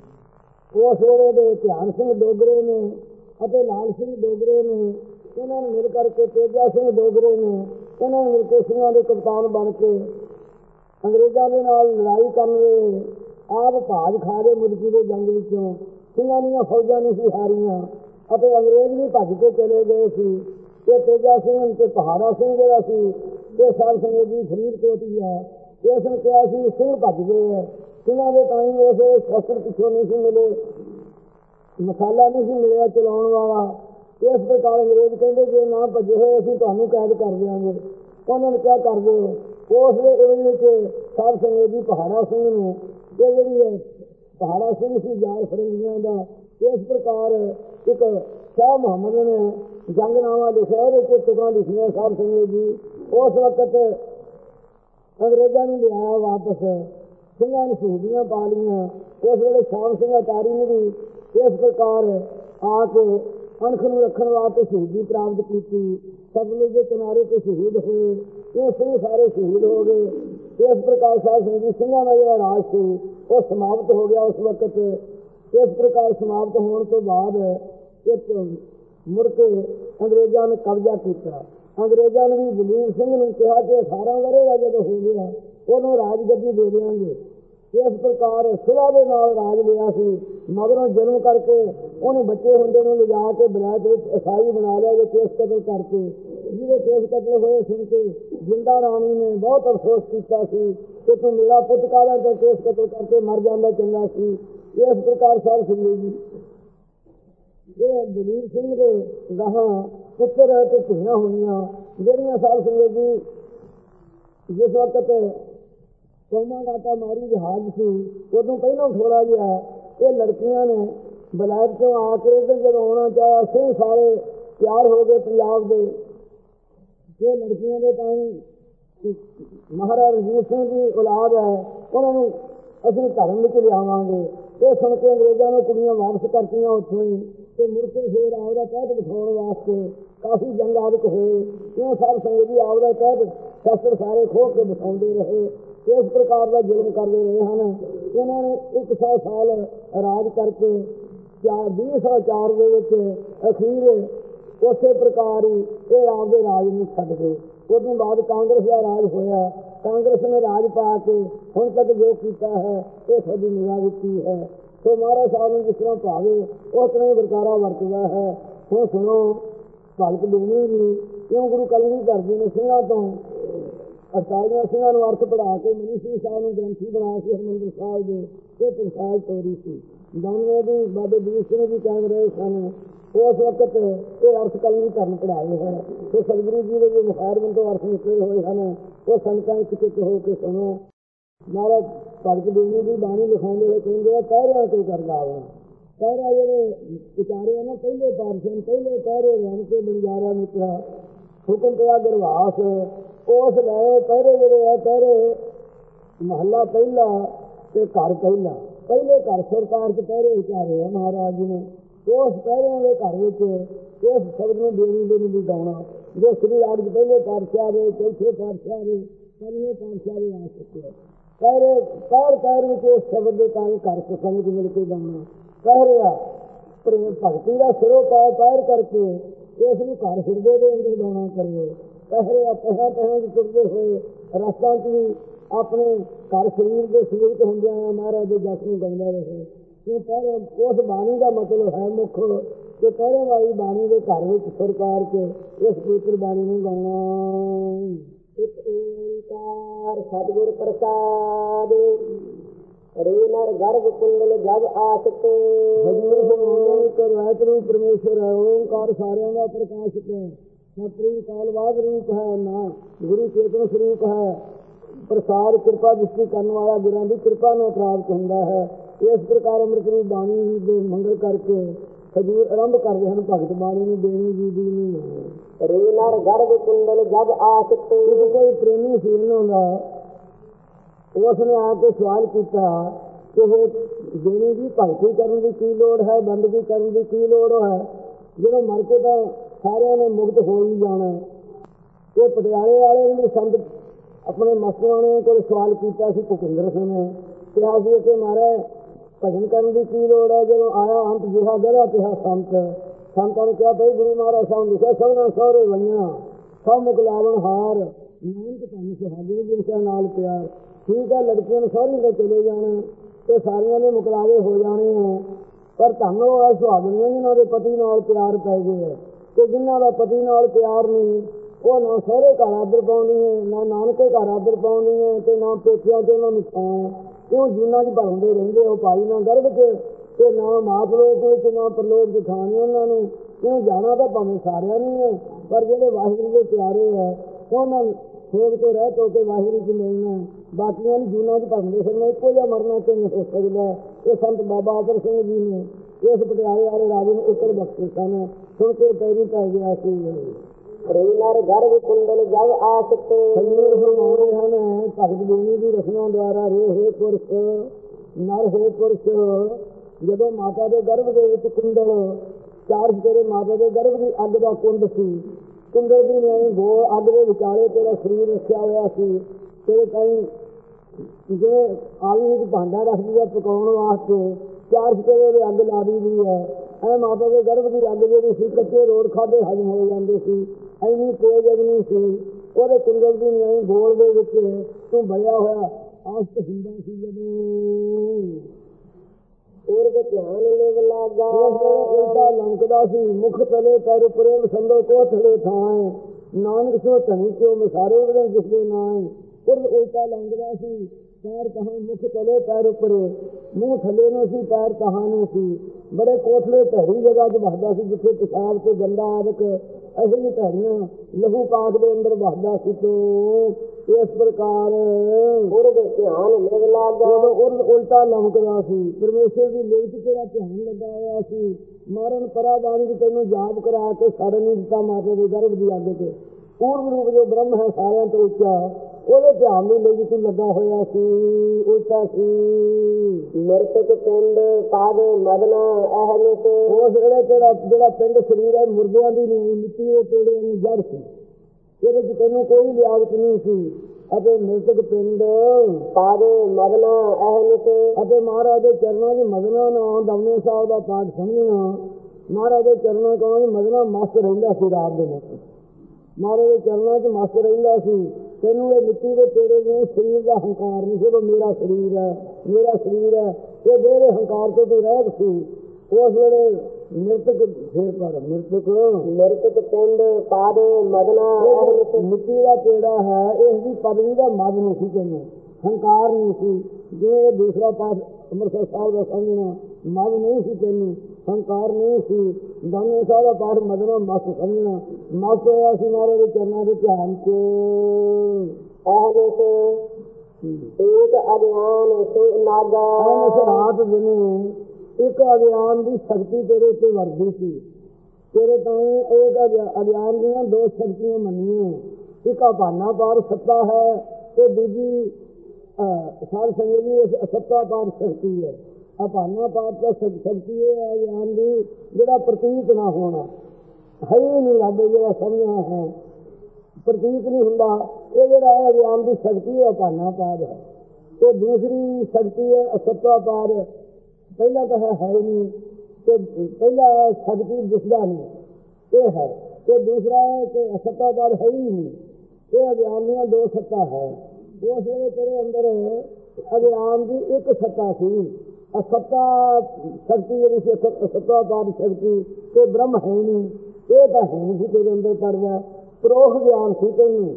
Speaker 2: ਉਸ ਵੇਲੇ ਦੇ ਧਿਆਨ ਸਿੰਘ ਡੋਗਰੇ ਨੇ ਅਤੇ ਲਾਲ ਸਿੰਘ ਡੋਗਰੇ ਨੇ, ਇਹਨਾਂ ਨੂੰ ਮਿਲ ਕਰਕੇ ਤੇਜਾ ਸਿੰਘ ਡੋਗਰੇ ਨੇ, ਇਹਨਾਂ ਨੂੰ ਮਿਲ ਕੇ ਸਿੰਘਾਂ ਦੇ ਕਪਤਾਨ ਬਣ ਕੇ ਅੰਗਰੇਜ਼ਾਂ ਦੇ ਨਾਲ ਲੜਾਈ ਕਰਨ ਵੇਲੇ ਆਪ ਭਾਜ ਖਾ ਗਏ ਮੁਲਕੀ ਦੇ ਜੰਗ ਵਿੱਚੋਂ। ਸਿੰਘਾਂ ਦੀਆਂ ਫੌਜਾਂ ਨਹੀਂ ਸੀ ਹਾਰੀਆਂ ਅਤੇ ਅੰਗਰੇਜ਼ ਵੀ ਭੱਜ ਕੇ ਚਲੇ ਗਏ ਸੀ। ਇਹ ਤੇਜਾ ਸਿੰਘ ਅਤੇ ਪਹਾੜਾ ਸਿੰਘ ਜਿਹੜਾ ਸੀ ਇਹ ਸਾਧ ਸੰਗਤ ਜੀ ਫਰੀਦਕੋਟ ਹੀ ਆ। ਇਸ ਨੂੰ ਕਿਹਾ ਸੀ ਸਿੰਘ ਭੱਜ ਗਏ ਹੈ। ਸਿੰਘਾਂ ਦੇ ਤਾਂ ਹੀ ਉਸ ਸ਼ਸਤਰ ਪਿੱਛੋਂ ਨਹੀਂ ਸੀ ਮਿਲੇ, ਮਸਾਲਾ ਨਹੀਂ ਸੀ ਮਿਲਿਆ ਚਲਾਉਣ ਵਾਲਾ। ਇਸ ਪ੍ਰਕਾਰ ਅੰਗਰੇਜ਼ ਕਹਿੰਦੇ ਜੇ ਨਾ ਭੱਜੇ ਹੋਏ ਅਸੀਂ ਤੁਹਾਨੂੰ ਕੈਦ ਕਰ ਦਿਆਂਗੇ। ਉਹਨਾਂ ਨੇ ਕਿਆ ਕਰ ਦਿਓ। ਉਸ ਦੇ ਇਵਜ ਵਿੱਚ ਸਾਧ ਸੰਗਤ ਜੀ ਪਹਾੜਾ ਸਿੰਘ ਨੂੰ ਇਹ ਜਿਹੜੀ ਹੈ ਪਹਾੜਾ ਸਿੰਘ ਸੀ ਯਾਰ ਫਰੰਗੀਆਂ ਦਾ। ਇਸ ਪ੍ਰਕਾਰ ਇੱਕ ਸ਼ਾਹ ਮੁਹੰਮਦ ਨੇ ਜੰਗਨਾਮਾ ਲਿਖਿਆ, ਉਹਦੇ 'ਚ ਤੁਕਾਂ ਲਿਖੀਆਂ ਸਾਧ ਸੰਗਤ ਜੀ। ਉਸ ਵਕਤ ਅੰਗਰੇਜ਼ਾਂ ਨੂੰ ਲਿਆਇਆ ਵਾਪਸ, ਸਿੰਘਾਂ ਨੇ ਸ਼ਹੀਦੀਆਂ ਪਾ ਲਈਆਂ। ਉਸ ਵੇਲੇ ਸ਼ਾਮ ਸਿੰਘ ਅਟਾਰੀ ਨੇ ਵੀ ਇਸ ਪ੍ਰਕਾਰ ਆ ਕੇ ਅਣਖ ਨੂੰ ਰੱਖਣ ਵਾਸਤੇ ਸ਼ਹੀਦੀ ਪ੍ਰਾਪਤ ਕੀਤੀ। ਸਤਲੁਜ ਦੇ ਕਿਨਾਰੇ 'ਤੇ ਸ਼ਹੀਦ ਹੋਏ। ਇਹ ਸਿੰਘ ਸਾਰੇ ਸ਼ਹੀਦ ਹੋ ਗਏ। ਇਸ ਪ੍ਰਕਾਰ ਸਾਹਿਬ ਸਿੰਘ ਜੀ ਸਿੰਘਾਂ ਦਾ ਜਿਹੜਾ ਰਾਜ ਸੀ ਉਹ ਸਮਾਪਤ ਹੋ ਗਿਆ ਉਸ ਵਕਤ। ਇਸ ਪ੍ਰਕਾਰ ਸਮਾਪਤ ਹੋਣ ਤੋਂ ਬਾਅਦ ਇੱਕ ਮੁੜ ਕੇ ਅੰਗਰੇਜ਼ਾਂ ਨੇ ਕਬਜ਼ਾ ਕੀਤਾ। ਅੰਗਰੇਜ਼ਾਂ ਨੇ ਵੀ ਦਲੀਪ ਸਿੰਘ ਨੂੰ ਕਿਹਾ ਕਿ ਅਠਾਰਾਂ ਵਰ੍ਹੇ ਦਾ ਜਦੋਂ ਹੋ ਗਿਆ ਉਹਨੂੰ ਰਾਜ ਗੱਦੀ ਦੇ ਦਿਆਂਗੇ। ਇਸ ਪ੍ਰਕਾਰ ਸੁਲ੍ਹਾ ਦੇ ਨਾਲ ਰਾਜ ਲਿਆ ਸੀ। ਮਗਰੋਂ ਜਨਮ ਕਰਕੇ ਉਹਨੇ ਬੱਚੇ ਹੁੰਦੇ ਨੂੰ ਲਿਜਾ ਕੇ ਬਲੈਤ ਵਿੱਚ ਈਸਾਈ ਬਣਾ ਲਿਆ, ਜੇ ਕੇਸ ਕਤਲ ਕਰਕੇ। ਜਿਹਦੇ ਕੇਸ ਕਤਲ ਹੋਏ ਸੁਣ ਕੇ ਜਿੰਦਾ ਰਾਣੀ ਨੇ ਬਹੁਤ ਅਫਸੋਸ ਕੀਤਾ ਸੀ ਕਿ ਤੂੰ ਮੇਰਾ ਪੁੱਤ ਕਾਹਦਾ ਤੇ ਕੇਸ ਕਤਲ ਕਰਕੇ ਮਰ ਜਾਂਦਾ ਚੰਗਾ ਸੀ। ਇਸ ਪ੍ਰਕਾਰ ਸਾਹਿਬ ਸਿੰਘ ਜੀ ਇਹ ਦਲੀਪ ਸਿੰਘ ਦੇ ਗਾਹਾਂ ਪੁੱਤਰ ਤੇ ਧੀਆਂ ਹੋਈਆਂ ਜਿਹੜੀਆਂ ਸਾਹਿਬ ਸਿੰਘ ਜੀ ਜਿਸ ਵਕਤ ਕੌਮਾਂ ਗਾਟਾ ਮਾਰੀ ਜਹਾਜ਼ ਸੀ ਉਦੋਂ ਪਹਿਲਾਂ ਥੋੜ੍ਹਾ ਜਿਹਾ ਇਹ ਲੜਕੀਆਂ ਨੇ ਬਲੈਤ ਤੋਂ ਆ ਕੇ ਇੱਧਰ ਜਦੋਂ ਆਉਣਾ ਚਾਹਿਆ ਸਿੰਘ ਸਾਰੇ ਤਿਆਰ ਹੋ ਗਏ ਪੰਜਾਬ ਦੇ। ਇਹ ਲੜਕੀਆਂ ਦੇ ਤਾਂ ਮਹਾਰਾਜਾ ਰਣਜੀਤ ਸਿੰਘ ਦੀ ਔਲਾਦ ਹੈ, ਉਹਨਾਂ ਨੂੰ ਅਸੀਂ ਧਰਮ ਵਿੱਚ ਲਿਆਵਾਂਗੇ। ਇਹ ਸੁਣ ਕੇ ਅੰਗਰੇਜ਼ਾਂ ਨੇ ਕੁੜੀਆਂ ਵਾਪਸ ਕਰਤੀਆਂ ਉੱਥੋਂ ਹੀ ਤੇ ਮੁੜ ਕੇ ਫਿਰ ਆਪਦਾ ਤਹਿਤ ਬਿਠਾਉਣ ਵਾਸਤੇ ਕਾਫੀ ਜੰਗ ਆਦਿਕ ਹੋਏ। ਇਉਂ ਸਾਧ ਸੰਗਤ ਜੀ ਆਪਦਾ ਤਹਿਤ ਸ਼ਸਤਰ ਸਾਰੇ ਖੋਹ ਕੇ ਬਿਠਾਉਂਦੇ ਰਹੇ। ਇਸ ਪ੍ਰਕਾਰ ਦਾ ਜ਼ੁਲਮ ਕਰਦੇ ਰਹੇ ਹਨ। ਇਹਨਾਂ ਨੇ ਇੱਕ ਸੌ ਸਾਲ ਰਾਜ ਕਰਕੇ ਚਾਰ ਵੀਹ ਸੌ ਚਾਰ ਦੇ ਵਿੱਚ ਅਖੀਰ ਉਸੇ ਪ੍ਰਕਾਰ ਹੀ ਇਹ ਆਪਦੇ ਰਾਜ ਨੂੰ ਛੱਡ ਗਏ। ਉਸ ਤੋਂ ਬਾਅਦ ਕਾਂਗਰਸ ਦਾ ਰਾਜ ਹੋਇਆ। ਕਾਂਗਰਸ ਨੇ ਰਾਜ ਪਾ ਕੇ ਹੁਣ ਤੱਕ ਜੋ ਕੀਤਾ ਹੈ ਇਹ ਸਾਡੀ ਨਿਗਾਹ ਵਿੱਚ ਹੀ ਹੈ। ਸੋ ਮਹਾਰਾਜ ਸਾਹਿਬ ਨੂੰ ਜਿਸ ਤਰ੍ਹਾਂ ਭਾਵੇ ਉਸ ਤਰ੍ਹਾਂ ਹੀ ਵਰਤਾਰਾ ਵਰਤਦਾ ਹੈ। ਹੁਣ ਸੁਣੋ ਭਗਤ ਬੇਨੀ ਜੀ ਕਿਉਂ ਗੁਰੂ ਕਲਗੀ ਕਰਦੇ ਨੇ ਸਿੰਘਾਂ ਤੋਂ ਅਠਤਾਲੀਆਂ ਸਿੰਘਾਂ ਨੂੰ ਅਰਥ ਪੜ੍ਹਾ ਕੇ ਮਨੀ ਸਿੰਘ ਸਾਹਿਬ ਨੂੰ ਗ੍ਰੰਥੀ ਬਣਾਇਆ ਸੀ ਹਰਿਮੰਦਰ ਸਾਹਿਬ ਦੇ। ਇਹ ਪ੍ਰਸਾਦ ਤੋਰੀ ਸੀ ਦੋਨੇ ਦੀ ਬਾਬੇ ਦੀਪ ਸਿੰਘ ਜੀ ਕਾਇਮ ਰਹੇ ਸਨ। ਉਸ ਵਕਤ ਇਹ ਅਰਥ ਕਲਗੀ ਕਰਨ ਪੜ੍ਹਾਏ ਹੈ। ਤੇ ਸਤਿਗੁਰੂ ਜੀ ਦੇ ਜੋ ਮੁਖਾਰਬਨ ਤੋਂ ਅਰਥ ਨਿਕਲੇ ਹੋਏ ਹਨ ਉਹ ਸੰਤਾਂ ਇੱਕ ਚਿੱਤ ਹੋ ਕੇ ਸੁਣੋ। ਮਹਾਰਾਜ ਭਗਤ ਬੇਨੀ ਦੀ ਬਾਣੀ ਲਿਖਾਉਂਦੇ ਹੋਏ ਕਹਿੰਦੇ ਆ ਪਹਿਰਿਆਂ ਤੋਂ ਕਰਦਾ ਵਾ। ਪਹਿਰਾ ਜਿਹੜੇ ਵਿਚਾਰੇ ਆ ਨਾ ਪਹਿਲੇ ਪਾਤਸ਼ਾਹ ਪਹਿਲੇ ਪਹਿਰੇ ਰਹਿਣ ਕੇ ਬੰਜਾਰਾ ਮਿੱਤਰਾ ਹੁਕਮ ਪਿਆ ਗਰਵਾਸ ਉਸ ਲੈ ਪਹਿਰੇ ਜਿਹੜੇ ਆ ਪਹਿਰੇ ਮਹੱਲਾ ਪਹਿਲਾ ਤੇ ਘਰ ਪਹਿਲਾ। ਪਹਿਲੇ ਘਰ ਸਰਕਾਰ ਚ ਪਹਿਰੇ ਵਿਚਾਰੇ ਆ ਮਹਾਰਾਜ ਜੀ ਨੇ। ਉਸ ਪਹਿਰਿਆਂ ਦੇ ਘਰ ਵਿੱਚ ਇਸ ਸ਼ਬਦ ਨੂੰ ਬੇਨੀ ਬੇਨੀ ਵੀ ਗਾਉਣਾ ਜੋ ਸ੍ਰੀ ਰਾਜ ਦੇ ਪਹਿਲੇ ਪਾਤਸ਼ਾਹ ਦੇ ਚੌਥੇ ਪਾਤਸ਼ਾਹ ਦੇ ਪੰਜਵੇਂ ਪਾਤਸ਼ਾਹ ਦੇ ਆ ਸਕੇ। ਪਹਿਰੇ ਪੈਰ ਪੈਰ ਵਿੱਚ ਉਸ ਸ਼ਬਦ ਦੇ ਕਾਰਨ ਘਰ ਸੰਗ ਚ ਮਿਲ ਕੇ ਗਾਉਣਾ। ਪਹਿਰਿਆ ਪ੍ਰੇਮ ਭਗਤੀ ਦਾ ਸਿਰੋਂ ਪਾ ਪੈਰ ਕਰਕੇ ਇਸ ਨੂੰ ਘਰ ਹਿਰਦੇ ਦੇ ਅੰਦਰ ਗਾਉਣਾ ਕਰਿਓ। ਪਹਿਰਿਆ ਪਹਿਆਂ ਪਹਿਆਂ ਚ ਤੁਰਦੇ ਹੋਏ ਰਸਤਾਂ ਚ ਵੀ ਆਪਣੇ ਘਰ ਸਰੀਰ ਦੇ ਸਰੀਰਕ ਹੁੰਦਿਆਂ ਆ ਮਹਾਰਾਜ ਦੇ ਜਸ ਨੂੰ ਗਾਉਂਦਾ ਰਹੇ। ਕਿਉਂ ਪਹਿਰੇ ਉਸ ਬਾਣੀ ਦਾ ਮਤਲਬ ਹੈ ਮੁੱਖ ਕਿ ਪਹਿਰੇ ਵਾਲੀ ਬਾਣੀ ਦੇ ਘਰ ਵਿੱਚ ਸਰਕਾਰ ਕੇ ਇਸ ਪਵਿੱਤਰ ਬਾਣੀ ਨੂੰ ਗਾਉਣਾ।
Speaker 1: ਇੱਕ ਓਂਕਾਰ ਸਤਿਗੁਰ ਪ੍ਰਸਾਦ ਰੇ ਨਰ ਗਰਭ ਕੁੰਡਲ ਜਗ ਆਸਤ।
Speaker 2: ਹਜ਼ੂਰ ਫਰਮਾਉਂਦੇ ਇੱਕ ਰਵਾਇਤ ਨੂੰ ਪਰਮੇਸ਼ਰ ਹੈ। ਓਂਕਾਰ ਸਾਰਿਆਂ ਦਾ ਪ੍ਰਕਾਸ਼ਕ ਹੈ। ਸਤਿ ਕਾਲਵਾਦ ਰੂਪ ਹੈ ਨਾ ਗੁਰੂ ਚੇਤਨ ਸਰੂਪ ਹੈ। ਪ੍ਰਸਾਦ ਕਿਰਪਾ ਦ੍ਰਿਸ਼ਟੀ ਕਰਨ ਵਾਲਾ ਗੁਰਾਂ ਦੀ ਕਿਰਪਾ ਨਾਲ ਪ੍ਰਾਪਤ ਹੁੰਦਾ ਹੈ। ਇਸ ਪ੍ਰਕਾਰ ਅੰਮ੍ਰਿਤ ਰੂਪ ਬਾਣੀ ਦੇ ਮੰਗਲ ਕਰਕੇ ਹਜ਼ੂਰ ਆਰੰਭ ਕਰਦੇ ਹਨ ਭਗਤ ਬਾਣੀ ਨੂੰ ਬੇਨੀ ਜੀ ਦੀ ਨੂੰ।
Speaker 1: ਰੇ ਨਰ ਗਰਭ ਕੁੰਡਲ ਜਗ ਆਸਤ।
Speaker 2: ਇੱਕ ਕੋਈ ਪ੍ਰੇਮੀ ਸੀ ਇਹਨਾਂ ਦਾ ਉਸ ਨੇ ਆ ਕੇ ਸਵਾਲ ਕੀਤਾ ਕਿ ਬੇਨੀ ਜੀ ਭਗਤੀ ਕਰਨ ਦੀ ਕੀ ਲੋੜ ਹੈ, ਬੰਦਗੀ ਕਰਨ ਦੀ ਕੀ ਲੋੜ ਹੈ, ਜਦੋਂ ਮਰ ਕੇ ਤਾਂ ਸਾਰਿਆਂ ਨੇ ਮੁਕਤ ਹੋ ਹੀ ਜਾਣਾ। ਇਹ ਪਟਿਆਲੇ ਵਾਲੇ ਨੇ ਸੰਤ ਆਪਣੇ ਮਸਤਵਾਣੇ ਕੋਲ ਸਵਾਲ ਕੀਤਾ ਸੀ। ਭੁਪਿੰਦਰ ਸਿੰਘ ਨੇ ਕਿਹਾ ਸੀ ਕਿ ਮਹਾਰਾਜ ਭਜਨ ਕਰਨ ਦੀ ਕੀ ਲੋੜ ਹੈ, ਜਦੋਂ ਆਇਆ ਅੰਤ ਜਿਹਾ ਜਰਾ ਕਿਹਾ ਸੰਤ। ਸੰਤਾਂ ਨੇ ਕਿਹਾ ਬਈ ਗੁਰੂ ਮਹਾਰਾਜ ਸਾਹਿਬ ਲਿਖਿਆ ਸਭਨਾਂ ਸਹੁਰੇ ਵਈਆਂ ਸਭ ਮੁਕਲਾਵਣ ਹਾਰ ਨਾਨਕ ਧੰਨ ਸੁਹਾਗਣ ਜਿਨ੍ਹਾਂ ਨਾਲ ਪਿਆਰ। ਠੀਕ ਹੈ ਲੜਕੀਆਂ ਨੂੰ ਸਹੁਰੀ ਤੋਂ ਚਲੇ ਜਾਣਾ ਤੇ ਸਾਰੀਆਂ ਦੇ ਮੁਕਲਾਵੇ ਹੋ ਜਾਣੇ ਹੈ, ਪਰ ਧੰਨ ਉਹ ਹੈ ਸੁਹਾਗਣੀਆਂ ਜਿਨ੍ਹਾਂ ਦੇ ਪਤੀ ਨਾਲ ਪਿਆਰ ਪੈ ਗਏ ਹੈ। ਤੇ ਜਿਨ੍ਹਾਂ ਦਾ ਪਤੀ ਨਾਲ ਪਿਆਰ ਨਹੀਂ ਉਹ ਨਾ ਸਹੁਰੇ ਘਰ ਆਦਰ ਪਾਉਣੀ ਹੈ, ਨਾ ਨਾਨਕੇ ਘਰ ਆਦਰ ਪਾਉਣੀ ਹੈ, ਤੇ ਨਾ ਪੇਕਿਆਂ 'ਚ ਉਹਨਾਂ ਨੂੰ ਥਾਂ। ਕਿਉਂ ਜੀਨਾਂ 'ਚ ਭਰਉਂਦੇ ਰਹਿੰਦੇ ਉਹ ਭਾਈ ਨਾ ਗਰਭ 'ਚ ਤੇ ਨਾ ਮਾਤ ਲੋਕ ਵਿੱਚ ਨਾ ਪ੍ਰਲੋਕ 'ਚ ਥਾਂ ਨਹੀਂ ਉਹਨਾਂ ਨੂੰ। ਕਿਉਂ ਜਾਣਾ ਤਾਂ ਭਾਵੇਂ ਸਾਰਿਆਂ ਨੂੰ ਹੈ, ਪਰ ਜਿਹੜੇ ਵਾਹਿਗੁਰੂ ਦੇ ਪਿਆਰੇ ਹੈ ਉਹਨਾਂ ਸੋਗ ਤੋਂ ਰਹਿ ਧੋ ਕੇ ਵਾਹਿਗੁਰੂ 'ਚ ਮਿਲਣਾ। ਬਾਕੀਆਂ ਨੂੰ ਜੀਨਾਂ 'ਚ ਭਰਉਂਦੇ ਫਿਰਨਾ ਇੱਕੋ ਜਿਹਾ ਮਰਨਾ ਤੇ ਨਹੀਂ ਹੋ ਸਕਦਾ। ਇਹ ਸੰਤ ਬਾਬਾ ਅਤਰ ਸਿੰਘ ਜੀ ਨੇ ਇਸ ਪਟਿਆਲੇ ਵਾਲੇ ਰਾਜੇ ਨੂੰ ਉੱਤਰ ਬਖਸ਼ੇ ਸਨ। ਸੁਣ ਕੇ ਪੈਰੀ ਪੈ ਗਿਆ ਸੀ।
Speaker 1: ਰੇ ਨਰ ਗਰਭ ਕੁੰਡਲ ਜਗ ਆਸਤ।
Speaker 2: ਹਜ਼ੂਰ ਫਰਮਾਉਂਦੇ ਹਨ ਭਗਤ ਬੇਨੀ ਦੀ ਰਚਨਾ ਦੁਆਰਾ ਰੇ ਹੇ ਪੁਰਸ਼ ਨਰ ਹੇ ਪੁਰਸ਼ ਜਦੋਂ ਮਾਤਾ ਦੇ ਗਰਭ ਦੇ ਵਿੱਚ ਕੁੰਡਲ ਚਾਰ ਤੇਰੇ ਮਾਤਾ ਦੇ ਗਰਭ ਦੀ ਅੱਗ ਦਾ ਕੁੰਡ ਸੀ ਕੁੰਡਲ ਦੀ ਨਿਆਈ ਗੋਲ ਅੱਗ ਦੇ ਵਿਚਾਲੇ ਤੇਰਾ ਸਰੀਰ ਰੱਖਿਆ ਹੋਇਆ ਸੀ। ਤੇਰੇ ਤਾਈਂ ਜਿਵੇਂ ਆਲੂ ਵਿੱਚ ਭਾਂਡਾ ਰੱਖਦੀ ਹੈ ਪਕਾਉਣ ਵਾਸਤੇ, ਚਾਰ ਚੁਫੇਰੇ ਦੇ ਅੱਗ ਲਾ ਦੀ ਹੈ। ਐ ਮਾਤਾ ਦੇ ਗਰਭ ਦੀ ਅੱਗ ਜਿਹੜੀ ਸੀ, ਕੱਚੇ ਰੋੜ ਖਾਦੇ ਹਜਮ ਹੋ ਜਾਂਦੇ ਸੀ, ਇੰਨੀ ਤੇਜ਼ ਅਗਨੀ ਸੀ। ਉਹਦੇ ਕੁੰਡਲ ਦੀ ਨਿਆਈ ਗੋਲ ਦੇ ਵਿੱਚ ਤੂੰ ਭਰਿਆ ਹੋਇਆ ਆਸਤ ਹੁੰਦਾ ਸੀ। ਜਦੋਂ
Speaker 1: ਉਰਗ ਧਿਆਨ ਲਿਵ ਲਾਗਾ,
Speaker 2: ਉਲਟਾ ਲੰਕਦਾ ਸੀ। ਮੁਖ ਤਲੇ ਪੈਰ ਪ੍ਰੇਮ ਸੰਦੋ ਕੋਥੜੇ ਥਾਂ, ਨਾਨਕ ਸੋ ਧਨੀ ਕਿਉ ਮਸਾਰੇ ਉਹਦੇ ਜਿਸਦੇ ਨਾਂ। ਉਰਗ ਉਲਟਾ ਲੰਘਦਾ ਸੀ। ਪੈਰ ਕਹਾਂ ਮੁਖ ਤਲੇ ਪੈਰ ਉੱਪਰੇ, ਮੂੰਹ ਥੱਲੇ ਨੂੰ ਸੀ ਪੈਰ ਕਹਾਂ ਨੂੰ ਸੀ। ਬੜੇ ਕੋਠਲੇ ਢਹਿਰੀ ਜਗ੍ਹਾ 'ਚ ਵਸਦਾ ਸੀ, ਜਿੱਥੇ ਪਿਸ਼ਾਬ ਤੇ ਗੰਦਾ ਆਦਿਕ ਇਹੋ ਜਿਹੀ ਢਹਿਰੀਆਂ ਲਹੂ ਪਾਕ ਦੇ ਅੰਦਰ ਵਸਦਾ ਸੀ। ਤੂੰ ਇਸ ਪ੍ਰਕਾਰ
Speaker 1: ਉਰਗ ਧਿਆਨ ਲਿਵ ਲਾਗਾ,
Speaker 2: ਉਰਗ ਉਲਟਾ ਲੰਕਦਾ ਸੀ। ਪਰਮੇਸ਼ਰ ਦੀ ਲਿਵ ਤੇਰਾ ਧਿਆਨ ਲੱਗਾ ਹੋਇਆ ਸੀ। ਮਾਰਨ ਪਰਾਦਾਨ ਦੀ ਤੈਨੂੰ ਯਾਦ ਕਰਾ ਕੇ ਸੜ ਨਹੀਂ ਦਿੱਤਾ ਮਾਤਾ ਦੇ ਗਰਭ ਦੀ ਅੱਗ 'ਚ। ਪੂਰਨ ਰੂਪ ਜੋ ਬ੍ਰਹਮ ਹੈ ਸਾਰਿਆਂ ਤੋਂ ਉੱਚਾ, ਉਹਦੇ ਧਿਆਨ ਦੀ ਲਈ ਤੂੰ ਲੱਗਾ ਹੋਇਆ ਸੀ, ਉਲਟਾ ਸੀ।
Speaker 1: ਮ੍ਰਿਤਕ ਪਿੰਡ ਪਾਦ ਮਦਨਾ ਅਹਨਿਤ,
Speaker 2: ਉਸ ਵੇਲੇ ਤੇਰਾ ਜਿਹੜਾ ਪਿੰਡ ਸਰੀਰ ਹੈ ਮੁਰਦਿਆਂ ਦੀ ਨਹੀਂ, ਮਿੱਟੀ ਦੇ ਪੇੜੇ ਨੂੰ ਜੜ ਸੀ। ਇਹਦੇ 'ਚ ਤੈਨੂੰ ਕੋਈ ਲਿਆਕਤ ਨਹੀਂ ਸੀ। ਅਤੇ ਮ੍ਰਿਤਕ ਪਿੰਡ
Speaker 1: ਪਾਦ ਮਦਨਾ ਅਹਨਿਤ,
Speaker 2: ਅਤੇ ਮਹਾਰਾਜ ਦੇ ਚਰਨਾਂ 'ਚ ਮਦਨਾ ਨਾ ਦਮਨੇ ਸਾਹਿਬ ਦਾ ਪਾਠ ਸਮਝਣਾ। ਮਹਾਰਾਜ ਦੇ ਚਰਨਾਂ ਕਹਾਂ ਮਦਨਾ ਮਸਤ ਰਹਿੰਦਾ ਸੀ ਰਾਤ ਦੇ ਵਿੱਚ। ਮਹਾਰਾਜ ਦੇ ਚਰਨਾਂ 'ਚ ਮਸਤ ਰਹਿੰਦਾ ਸੀ। ਤੈਨੂੰ ਇਹ ਮਿੱਟੀ ਦੇ ਪੇੜੇ ਨੂੰ ਸਰੀਰ ਦਾ ਹੰਕਾਰ ਨਹੀਂ ਸੀ। ਮੇਰਾ ਸਰੀਰ ਹੈ, ਮੇਰਾ ਸਰੀਰ ਹੈ, ਇਹ ਮੇਰੇ ਹੰਕਾਰ ਤੋਂ ਤੂੰ ਰਹਿਤ ਸੀ। ਉਸ ਵੇਲੇ ਮ੍ਰਿਤਕ ਫੇਰ ਪਰ ਮ੍ਰਿਤਕ
Speaker 1: ਮ੍ਰਿਤਕ ਪਿੰਡ ਪਾਦ ਮਦਨਾ ਅਹਨਿਤ,
Speaker 2: ਮਿੱਟੀ ਦਾ ਪੇੜਾ ਹੈ। ਇਸ ਦੀ ਪਦਵੀ ਦਾ ਮਦ ਨਹੀਂ ਸੀ ਤੈਨੂੰ, ਹੰਕਾਰ ਨਹੀਂ ਸੀ। ਜਿਵੇਂ ਦੂਸਰਾ ਪਾਠ ਅੰਮ੍ਰਿਤਸਰ ਸਾਹਿਬ ਦਾ ਸਮਝਣਾ, ਮਦ ਨਹੀਂ ਸੀ ਤੈਨੂੰ, ਹੰਕਾਰ ਨਹੀਂ ਸੀ। ਦਾਨੇ ਸਾਹਿਬ ਦਾ ਪਾਠ ਮਦਨਾ ਮਸਤ ਸਮਝਣਾ। ਮਸਤ ਹੋਇਆ ਸੀ ਮਹਾਰਾਜ ਦੇ ਚਰਨਾਂ ਦੇ ਧਿਆਨ 'ਚ।
Speaker 1: ਅਹਨਿਤ ਏਕ ਅਗਿਆਨ ਸੋ ਨਾਗਾ,
Speaker 2: ਰਾਤ ਦਿਨੇ ਇੱਕ ਅਗਿਆਨ ਦੀ ਸ਼ਕਤੀ ਤੇਰੇ ਉੱਤੇ ਵਰਦੀ ਸੀ। ਤੇਰੇ ਤਾਈਂ ਇੱਕ ਅਗਿਆਨ ਦੀਆਂ ਦੋ ਸ਼ਕਤੀਆਂ ਮੰਨੀਆਂ। ਇੱਕ ਅਭਾਨਾ ਪਾਰ ਸੱਤਾ ਹੈ ਤੇ ਦੂਜੀ ਸਾਧ ਸੰਗਤ ਦੀ ਸੱਤਾ ਪਾਰ ਸ਼ਕਤੀ ਹੈ। ਅਭਾਨਾ ਪਾਰ ਦਾ ਸ਼ਕਤੀ ਇਹ ਹੈ ਅਗਿਆਨ ਦੀ ਜਿਹੜਾ ਪ੍ਰਤੀਤ ਨਾ ਹੋਣਾ, ਹੈ ਹੀ ਨਹੀਂ ਰੱਬ ਜਿਹੜਾ ਸਮਝਣਾ ਹੈ, ਪ੍ਰਤੀਤ ਨਹੀਂ ਹੁੰਦਾ। ਇਹ ਜਿਹੜਾ ਹੈ ਅਗਿਆਨ ਦੀ ਸ਼ਕਤੀ ਹੈ ਅਭਾਨਾ ਪਾਰ ਹੈ। ਤੇ ਦੂਸਰੀ ਸ਼ਕਤੀ ਹੈ ਅਸੱਤਾ ਪਾਰ। ਪਹਿਲਾ ਤਾਂ ਹੈ ਹੈ ਹੀ ਨਹੀਂ, ਤੇ ਪਹਿਲਾ ਸ਼ਕਤੀ ਦਿਸਦਾ ਨਹੀਂ ਇਹ ਹੈ, ਤੇ ਦੂਸਰਾ ਹੈ ਕਿ ਅਸੱਤਾ ਪਾਰ ਹੈ ਹੀ ਨਹੀਂ। ਇਹ ਅਗਿਆਨ ਦੀਆਂ ਦੋ ਸੱਤਾ ਹੈ। ਉਸ ਵੇਲੇ ਤੇਰੇ ਅੰਦਰ ਅਗਿਆਨ ਦੀ ਇੱਕ ਸੱਤਾ ਸੀ, ਅਸੱਤਾ ਸ਼ਕਤੀ ਜਿਹੜੀ ਸੀ, ਅਸੱਤਾ ਪਾਰ ਸ਼ਕਤੀ, ਤੇ ਬ੍ਰਹਮ ਹੈ ਹੀ ਨਹੀਂ। ਇਹ ਤਾਂ ਹੈ ਨਹੀਂ ਸੀ ਤੇਰੇ ਅੰਦਰ ਪੜਦਾ, ਪ੍ਰੋਖ ਗਿਆਨ ਸੀ ਤੈਨੂੰ।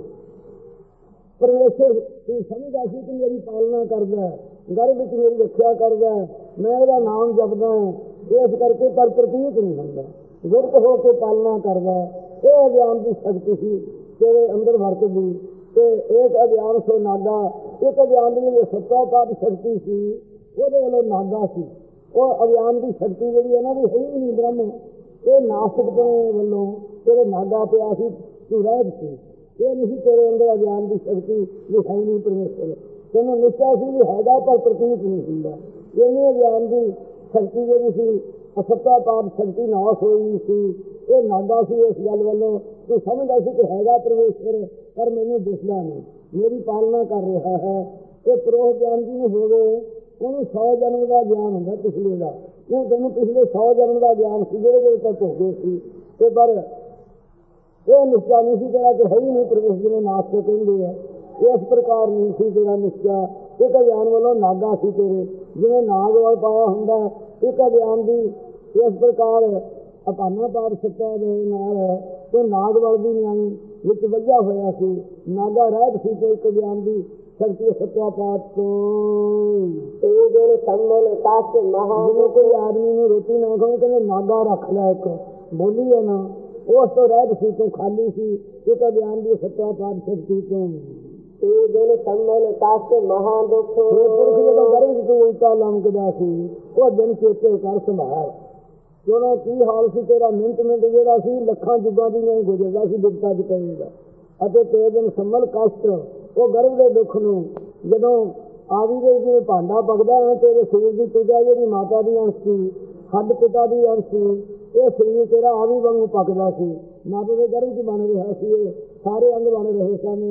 Speaker 2: ਪਰਮੇਸ਼ਰ ਤੂੰ ਸਮਝਦਾ ਸੀ ਕਿ ਮੇਰੀ ਪਾਲਣਾ ਕਰਦਾ, ਗਰਭ ਵਿੱਚ ਮੇਰੀ ਰੱਖਿਆ ਕਰਦਾ, ਮੈਂ ਉਹਦਾ ਨਾਮ ਜਪਦਾ ਹਾਂ, ਇਸ ਕਰਕੇ ਪਰ ਪ੍ਰਤੀਤ ਨਹੀਂ ਹੁੰਦਾ, ਗੁਰਤ ਹੋ ਕੇ ਪਾਲਣਾ ਕਰਦਾ। ਇਹ ਅਗਿਆਨ ਦੀ ਸ਼ਕਤੀ ਸੀ ਤੇਰੇ ਅੰਦਰ ਵਰਤਦੀ। ਤੇ ਇੱਕ ਅਗਿਆਨ ਸੋ ਨਾਗਾ, ਇੱਕ ਅਗਿਆਨ ਦੀ ਜਿਹੜੀ ਸੱਤਾ ਪਾਤ ਸ਼ਕਤੀ ਸੀ ਉਹਦੇ ਵੱਲੋਂ ਨਾਗਾ ਸੀ। ਉਹ ਅਗਿਆਨ ਦੀ ਸ਼ਕਤੀ ਜਿਹੜੀ ਇਹਨਾਂ ਦੀ ਹੈ ਹੀ ਨਹੀਂ ਬ੍ਰਹਮ, ਇਹ ਨਾਸਤਕਪਣੇ ਵੱਲੋਂ ਤੇਰੇ ਨਾਗਾ ਪਿਆ ਸੀ, ਤੂੰ ਰਹਿਤ ਸੀ। ਇਹ ਨਹੀਂ ਤੇਰੇ ਅੰਦਰ ਅਗਿਆਨ ਦੀ ਸ਼ਕਤੀ ਵੀ ਹੈ ਨਹੀਂ ਪਰਮੇਸ਼ਰ। ਤੈਨੂੰ ਨਿਸ਼ਚਾ ਸੀ ਵੀ ਹੈਗਾ ਪਰ ਪ੍ਰਤੀਤ ਨਹੀਂ ਹੁੰਦਾ। ਇਹਨੀ ਅਗਿਆਨ ਦੀ ਸ਼ਕਤੀ ਜਿਹੜੀ ਸੀ ਅਸੱਤਾ ਪਾਪ ਸ਼ਕਤੀ ਨਾਸ਼ ਹੋਈ ਸੀ, ਇਹ ਨਾਗਾ ਸੀ। ਇਸ ਗੱਲ ਵੱਲੋਂ ਤੂੰ ਸਮਝਦਾ ਸੀ ਕਿ ਹੈਗਾ ਪਰਮੇਸ਼ਰ ਪਰ ਮੈਨੂੰ ਦਿਸਦਾ ਨਹੀਂ, ਮੇਰੀ ਪਾਲਣਾ ਕਰ ਰਿਹਾ ਹੈ। ਇਹ ਪ੍ਰੋਹ ਗਿਆਨ ਜੀ ਨੂੰ ਹੋਵੇ ਉਹਨੂੰ ਸੌ ਜਨਮ ਦਾ ਗਿਆਨ ਹੁੰਦਾ ਪਿਛਲੇ ਦਾ। ਉਹ ਤੈਨੂੰ ਪਿਛਲੇ ਸੌ ਜਨਮ ਦਾ ਗਿਆਨ ਸੀ ਜਿਹੜੇ ਜਿਹੜੇ ਤੱਕ ਹੋ ਗਏ ਸੀ, ਤੇ ਪਰ ਇਹ ਨਿਸ਼ਚਾ ਨਹੀਂ ਸੀ ਤੇਰਾ ਕਿ ਹੈ ਹੀ ਨਹੀਂ ਪਰਮੇਸ਼ਰ ਜਿਵੇਂ ਨਾਸ਼ ਤੋਂ ਕਹਿੰਦੇ ਹੈ। ਇਸ ਪ੍ਰਕਾਰ ਨਹੀਂ ਸੀ ਤੇਰਾ ਨਿਸ਼ਚਾ। ਇੱਕ ਅਗਿਆਨ ਵੱਲੋਂ ਨਾਗਾ ਸੀ ਤੇਰੇ, ਜਿਵੇਂ ਨਾਗ ਵੱਲ ਪਾਇਆ ਹੁੰਦਾ ਇੱਕ ਅਗਿਆਨ ਦੀ। ਇਸ ਪ੍ਰਕਾਰ ਅਪਾਨਾ ਪਾਰ ਸੱਤਾ ਦੇ ਨਾਲ ਤੇ ਨਾਗ ਵੱਲ ਦੀ ਨਿਆਈ ਵਿੱਚ ਵੱਜਾ ਹੋਇਆ ਸੀ। ਨਾਗਾ ਰਹਿਤ ਸੀ ਤੇ ਇੱਕ ਅਗਿਆਨ ਦੀ ਸ਼ਕਤੀ ਸੱਤਾ ਪਾਤ ਤੋਂ।
Speaker 1: ਇਹ ਦਿਨ ਸੰਮਲ ਤਸ ਮਹਾ,
Speaker 2: ਜਿਵੇਂ ਕੋਈ ਆਦਮੀ ਨੂੰ ਰੋਟੀ ਨਾ ਖਾਵੇ ਕਹਿੰਦੇ ਨਾਗਾ ਰੱਖ ਲੈ, ਇੱਕ ਬੋਲੀ ਹੈ ਨਾ, ਉਸ ਤੋਂ ਰਹਿਤ ਸੀ ਤੂੰ ਖਾਲੀ ਸੀ ਇੱਕ ਅਗਿਆਨ ਦੀ ਸੱਤਾ ਪਾਤ ਸ਼ਕਤੀ ਤੋਂ।
Speaker 1: ਇਹ ਦਿਨ ਸੰਮਲ ਤਸ ਮਹਾ ਦੁੱਖ,
Speaker 2: ਇਹ ਪੁਰਖ ਜਦੋਂ ਗਰਭ ਵਿੱਚ ਤੂੰ ਉਲਟਾ ਲੰਕਦਾ ਸੀ ਉਹ ਦਿਨ ਚੇਤੇ ਕਰ ਸੰਭਾਲ। ਜਦੋਂ ਕੀ ਹਾਲ ਸੀ ਤੇਰਾ, ਮਿੰਟ ਮਿੰਟ ਜਿਹੜਾ ਸੀ ਲੱਖਾਂ ਯੁੱਗਾਂ ਦੀ ਨਹੀਂ ਗੁਜ਼ਰਦਾ ਸੀ ਬਿਪਤਾ ਚ ਪੈਂਦਾ। ਅਤੇ ਤੇਰੇ ਦਿਨ ਸੰਮਲ ਕਸ਼ਟ, ਉਹ ਗਰਭ ਦੇ ਦੁੱਖ ਨੂੰ ਜਦੋਂ ਆਦਿ ਦੇ ਜਿਵੇਂ ਭਾਂਡਾ ਪਕਦਾ ਹੈ, ਤੇਰੇ ਸਰੀਰ ਦੀ ਪੂਜਾ ਜਿਹੜੀ ਮਾਤਾ ਦੀ ਅੰਸ਼ ਸੀ, ਹੱਡ ਪਿਤਾ ਦੀ ਅੰਸ਼ ਸੀ, ਇਹ ਸਰੀਰ ਤੇਰਾ ਆਵੀ ਵਾਂਗੂ ਪੱਕਦਾ ਸੀ, ਮਾਤਾ ਦੇ ਗਰਭ 'ਚ ਬਣ ਰਿਹਾ ਸੀ, ਇਹ ਸਾਰੇ ਅੰਗ ਬਣ ਰਹੇ ਸਨ।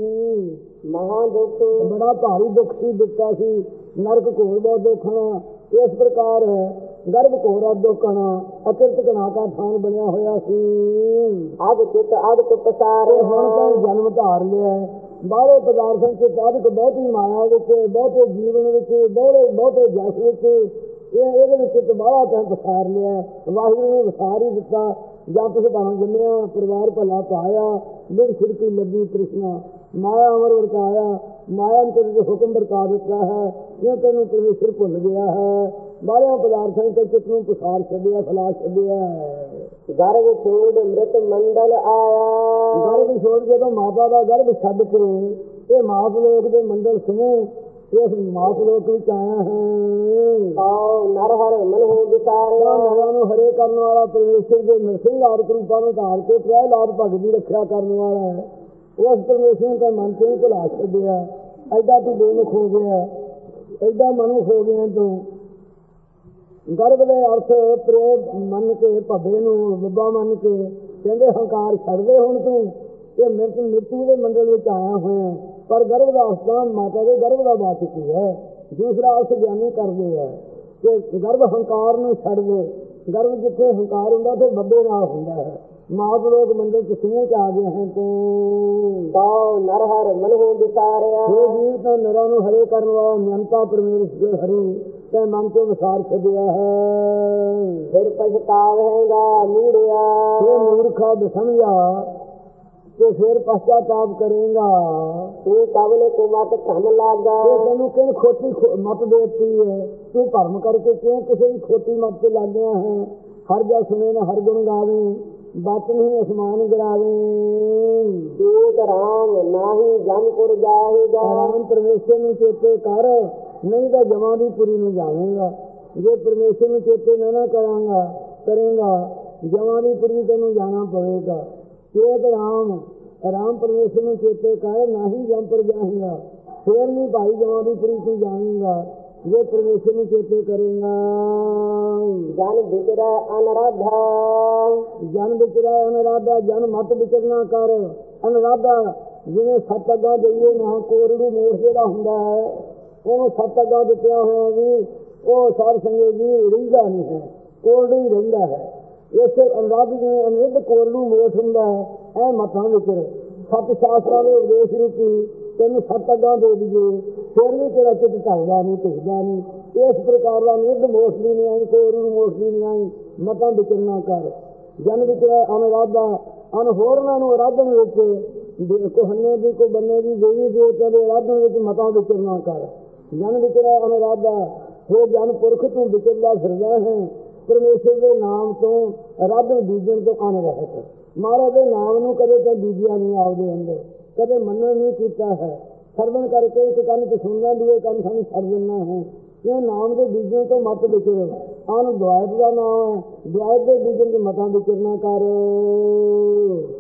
Speaker 1: ਮਹਾ ਦੁਖ
Speaker 2: ਬੜਾ ਭਾਰੀ ਦੁੱਖ ਸੀ, ਦਿੱਤਾ ਸੀ, ਨਰਕ ਘੋਰ ਬਹੁਤ ਦੇਖਣਾ। ਇਸ ਪ੍ਰਕਾਰ ਗਰਭ ਘੋਰਾ ਦੁਖਣਾ ਅਕਿਰਤ ਘਣਾ ਦਾ ਥਾਨ ਬਣਿਆ ਹੋਇਆ ਸੀ।
Speaker 1: ਅਬ ਚਿਤ ਅਦਕ ਪਸਾਰੇ
Speaker 2: ਹੁਣ ਤਾਂ ਜਨਮ ਧਾਰ ਲਿਆ, ਬਾਹਰੇ ਪਦਾਰਥਾਂ 'ਚ ਅਦਕ ਬਹੁਤੀ ਮਾਇਆ ਵਿੱਚ, ਬਹੁਤੇ ਜੀਵਨ ਵਿੱਚ, ਬਹੁਤੇ ਬਹੁਤੇ ਜਸ ਵਿੱਚ, ਇਹ ਇਹਦੇ ਵਿੱਚ ਬਾਹਲਾ ਤਾਂ ਪਸਾਰ ਲਿਆ। ਵਾਹਿਗੁਰੂ ਨੇ ਵਸਾਰ ਹੀ ਦਿੱਤਾ। ਜਾਂ ਤੁਸੀਂ ਭਾਵੇਂ ਜੰਮਿਆ ਪਰਿਵਾਰ ਭਲਾ ਪਾਇਆ, ਮਿਲ ਛਿੜਕੀ ਲੱਗੀ ਤ੍ਰਿਸ਼ਨਾ, ਮਾਇਆ ਅਮਰ ਵਰਤਾਇਆ, ਮਾਇਆ ਨੇ ਤੇਰੇ ਹੁਕਮ ਵਰਤਾ ਦਿੱਤਾ ਹੈ, ਕਿਉਂ ਤੈਨੂੰ ਪਰਮੇਸ਼ਰ ਭੁੱਲ ਗਿਆ ਹੈ। ਬਾਹਰਿਆਂ ਪਦਾਰਥਾਂ ਤੇ ਚਿੱਤ ਨੂੰ ਪਸਾਰ ਛੱਡਿਆ, ਫੈਲਾ ਛੱਡਿਆ।
Speaker 1: ਗਰਭ ਛੋੜ ਮ੍ਰਿਤ ਮੰਡਲ ਆਇਆ।
Speaker 2: ਗਰਭ ਛੋੜ ਜਦੋਂ ਮਾਤਾ ਦਾ ਗਰਭ ਛੱਡ ਕੇ ਇਹ ਮਾਤ ਲੋਕ ਦੇ ਮੰਡਲ ਸਮੂਹ ਇਸ ਮਾਤ ਲੋਕ ਵਿੱਚ ਆਇਆ ਹੈ।
Speaker 1: ਆਓ ਨਰ ਹਰ ਮਨ ਹੋ ਵਿਸਾਰਿਆ।
Speaker 2: ਨਰਾਂ ਨੂੰ ਹਰੇ ਕਰਨ ਵਾਲਾ ਪਰਮੇਸ਼ਰ ਦੇ ਨਰਸਿੰਘ ਆਦਿਕ ਰੂਪਾਂ ਨੂੰ ਧਾਰ ਕੇ ਪ੍ਰਹਿਲਾਦ ਭਗਤ ਦੀ ਰੱਖਿਆ ਕਰਨ ਵਾਲਾ ਹੈ। ਉਸ ਪਰਮੇਸ਼ਰ ਨੂੰ ਤਾਂ ਮਨ ਤੋਂ ਹੀ ਭੁਲਾ ਛੱਡਿਆ। ਐਡਾ ਤੂੰ ਬੇਮੁਖ ਹੋ ਗਿਆ, ਐਡਾ ਮਨੁੱਖ ਹੋ ਗਿਆ ਤੂੰ। ਗਰਭ ਦੇ ਅਰਥ ਪ੍ਰੇਮ ਮੰਨ ਕੇ, ਭੱਬੇ ਨੂੰ ਬੱਬਾ ਮੰਨ ਕੇ ਕਹਿੰਦੇ ਹੰਕਾਰ ਛੱਡ ਦੇ ਹੁਣ ਤੂੰ। ਇਹ ਮਿਰਤ ਮ੍ਰਿਤੂ ਦੇ ਮੰਡਲ ਵਿੱਚ ਆਇਆ ਹੋਇਆ, ਪਰ ਗਰਭ ਦਾ ਅਰਥ ਮਾਤਾ ਦੇ ਗਰਭ ਦਾ ਵਾਚਕ ਹੀ ਹੈ। ਦੂਸਰਾ ਅਰਥ ਗਿਆਨੀ ਕਰਦੇ ਹੈ ਕਿ ਗਰਭ ਹੰਕਾਰ ਨੂੰ ਛੱਡ ਦੇ। ਗਰਭ ਜਿੱਥੇ ਹੰਕਾਰ ਹੁੰਦਾ ਤੇ ਬੱਬੇ ਨਾਲ ਹੁੰਦਾ ਹੈ। ਮਾਤ ਲੋਕ ਮੰਡਲ ਚ ਸਮੂਹ ਚ ਆ ਗਏ ਹੈ। ਤੂੰ
Speaker 1: ਤਾਉ ਨਰ ਹਰ ਮਨ ਹੋ ਵਿਸਾਰਿਆ।
Speaker 2: ਇਹ ਜੀਵ ਤਾਂ ਨਰਾਂ ਨੂੰ ਹਰੇ ਕਰਨ ਵਾਲਾ ਨਿਯੰਤਾ ਪਰਮੇਸ਼ਰ ਹਰੀ ਤੇ ਮਨ ਤੋਂ ਵਿਸਾਰ ਛੱਡਿਆ ਹੈ।
Speaker 1: ਫਿਰ ਪਛਤਾਵੇਗਾ ਮੂੜਿਆ।
Speaker 2: ਇਹ ਮੂਰਖਾ ਬਸਮਝਾ ਤੇ ਫਿਰ ਪਛਤਾਤਾਪ ਕਰੇਗਾ।
Speaker 1: ਤੂੰ ਕਬਲੇ ਕੋ ਮਤ ਭਰਮ ਲਾਗਾ।
Speaker 2: ਇਹ ਤੈਨੂੰ ਕਿਹਨ ਖੋਟੀ ਮਤ ਦੇਤੀ ਹੈ, ਤੂੰ ਭਰਮ ਕਰਕੇ ਕਿਉਂ ਕਿਸੇ ਦੀ ਖੋਟੀ ਮਤ ਤੇ ਲੱਗ ਗਿਆ ਹੈ। ਹਰ ਜਾ ਸੁਣੇ ਨਾ ਹਰ ਗੁਣ ਗਾਵੇ, ਬਾਤ ਨਹੀਂ ਅਸਮਾਨ ਗਿਰਾਵੇ।
Speaker 1: ਏਕ ਰਾਮ ਨਾਹੀ ਜਮਪੁਰ ਜਾਏਗਾ।
Speaker 2: ਰਾਮ ਪਰਮੇਸ਼ਰ ਨੂੰ ਚੇਤੇ ਕਰ, ਨਹੀਂ ਤਾਂ ਜਮਾਂ ਦੀ ਪੁਰੀ ਨੂੰ ਜਾਵੇਗਾ। ਜੇ ਪਰਮੇਸ਼ਰ ਨੂੰ ਚੇਤੇ ਨਾ ਨਾ ਕਰਾਂਗਾ ਕਰੇਗਾ ਜਮਾਂ ਦੀ ਪੁਰੀ ਤੈਨੂੰ ਜਾਣਾ ਪਵੇਗਾ। ਏਕ ਰਾਮ ਰਾਮ ਪਰਮੇਸ਼ਰ ਨੂੰ ਚੇਤੇ ਕਰ, ਨਾ ਹੀ ਜਮਪੁਰ ਜਾਏਗਾ। ਫੇਰ ਨਹੀਂ ਭਾਈ ਜਮਾਂ ਦੀ ਪੁਰੀ ਤੂੰ ਜਾਵੇਗਾ ਜੇ ਪਰਮੇਸ਼ਰ ਨੂੰ ਚੇਤੇ ਕਰੇਗਾ।
Speaker 1: ਜਨ ਵਿਚਰੈ ਅਨਰਾਧਾ।
Speaker 2: ਜਨ ਵਿਚਰੈ ਅਨਰਾਧਾ, ਜਨ ਮਤ ਵਿਚਰਨਾ ਕਰ। ਅਨਰਾਧਾ ਜਿਵੇਂ ਸੱਤ ਅੱਗਾ ਦੇਈਏ ਨਾ, ਕੋਰੜੂ ਮੋਖ ਜਿਹੜਾ ਹੁੰਦਾ ਹੈ ਉਹਨੂੰ ਸੱਤ ਅੱਗਾ ਦਿੱਤਿਆ ਹੋਇਆ ਵੀ ਉਹ ਸਾਰ ਸੰਗੇ ਜੀ ਰਹਿੰਦਾ ਨਹੀਂ ਹੈ, ਕੋਰੜੂ ਹੀ ਰਹਿੰਦਾ ਹੈ। ਇਸੇ ਅਨਰਾਧ ਜਿਵੇਂ ਅਨਿਰਧ ਕੋਰੜੂ ਮੋਖ ਹੁੰਦਾ ਹੈ, ਇਹ ਮਤਾਂ ਵਿਚਰ ਸੱਤ ਸ਼ਾਸਤਰਾਂ ਦੇ ਉਪਦੇਸ਼ ਰੂਪੀ ਤੈਨੂੰ ਸੱਤ ਅੱਗਾ ਦੇ ਦਈਏ, ਫਿਰ ਵੀ ਤੇਰਾ ਚਿੱਤ ਢਲਦਾ ਨਹੀਂ, ਢਿੱਕਦਾ ਨਹੀਂ। ਇਸ ਪ੍ਰਕਾਰ ਦਾ ਨਿਰਧ ਮੋਸਲੀ ਨਹੀਂ ਆਈ, ਕੋਰੜੂ ਮੋਸਲੀ ਨਹੀਂ ਆਈ। ਮਤਾਂ ਵਿਚਰਨਾ ਕਰ। ਜਨ ਵਿਚਰੈ ਅਨਰਾਧਾ, ਅਨਹੋਰਨਾਂ ਨੂੰ ਅਰਾਧਨ ਵਿੱਚ, ਕੋਹਨੇ ਦੀ ਕੋ ਬੰਨੇ ਦੀ ਦੇਵੀ ਦੇਵਤਿਆਂ ਦੇ ਅਰਾਧਨ ਵਿੱਚ ਮਤਾਂ ਵਿਚਰਨਾ ਕਰ। ਜਨ ਵਿਚਰੈ ਅਨਰਾਧਾ, ਹੋ ਜਨ ਪੁਰਖ ਤੂੰ ਵਿਚਰਦਾ ਫਿਰਦਾ ਹੈ। ਪਰਮੇਸ਼ਰ ਦੇ ਨਾਮ ਤੋਂ ਅਰਾਧਨ ਬੀਜਣ ਤੋਂ ਅਨਰਹਿਤ। ਮਹਾਰਾਜ ਦੇ ਨਾਮ ਨੂੰ ਕਦੇ ਤਾਂ ਬੀਜਿਆ ਨਹੀਂ ਆਪਦੇ ਅੰਦਰ, ਕਦੇ ਮੰਨਣ ਨਹੀਂ ਕੀਤਾ ਹੈ। ਸਰਵਣ ਕਰਕੇ ਇੱਕ ਕੰਨ ਚ ਸੁਣਨਾ, ਦੂਏ ਕੰਨ ਸਾਨੂੰ ਛੱਡ ਦਿੰਦਾ ਹੈ। ਇਹ ਨਾਮ ਦੇ ਬੀਜਣ ਤੋਂ ਮਤ ਵਿਚਰੋ। ਆਨ ਦੁਆਇਤ ਦਾ ਨਾਮ ਹੈ, ਦੁਆਇਤ ਦੇ ਬੀਜਣ ਦੀ ਮਤਾਂ ਵਿਚਰਨਾ ਕਰ।